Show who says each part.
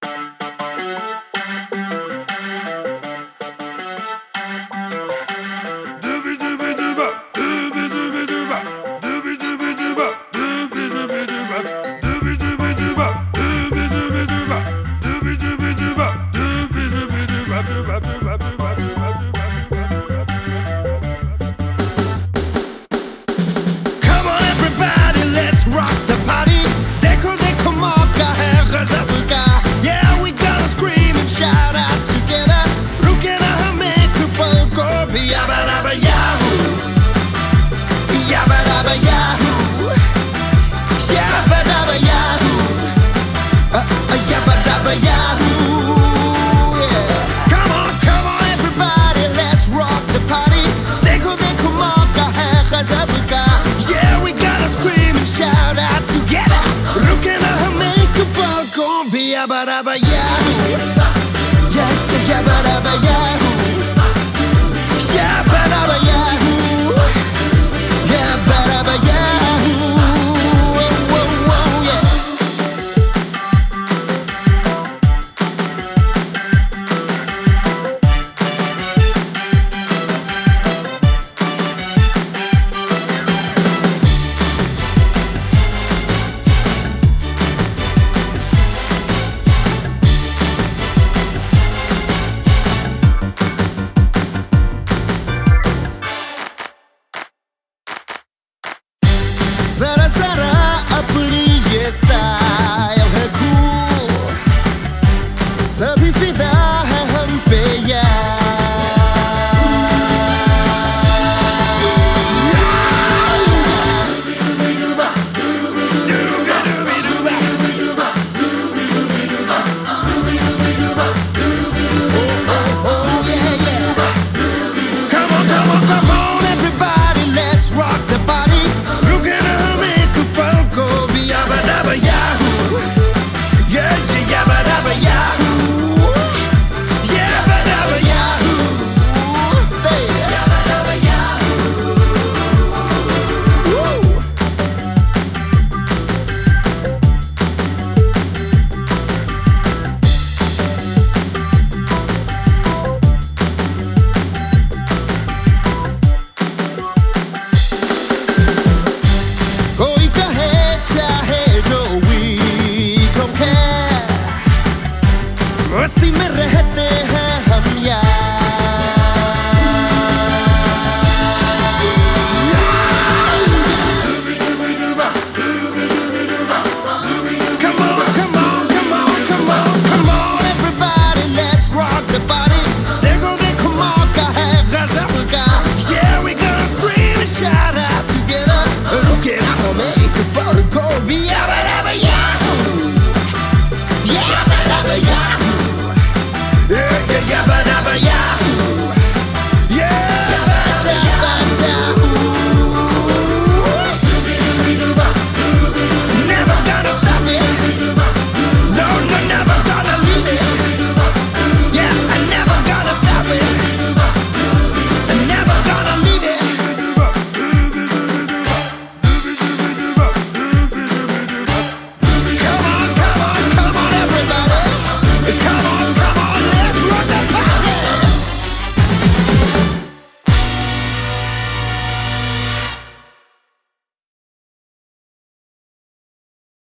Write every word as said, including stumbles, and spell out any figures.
Speaker 1: Yabba dabba yahoo, yeah, yabba dabba yahoo, yabba dabba yahoo, yabba dabba yahoo, whoa, whoa, whoa, yeah. जरा जरा अपनी ये style है cool, सभी फिदा है हम पे यार। Come on, come on, come on, everybody, let's rock the body. मस्ती में रहते